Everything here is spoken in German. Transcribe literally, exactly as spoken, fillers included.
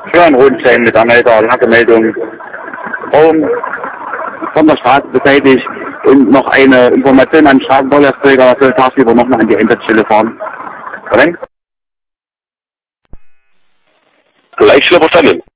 für einen Rundschein mit Anmelder, Lagemeldung, Raum von der Straße beseitigt und noch eine Information an den Straßenbaulasträger, soll tagsüber nochmal an die Einsatzstelle fahren. Korrekt? Gleich verstanden.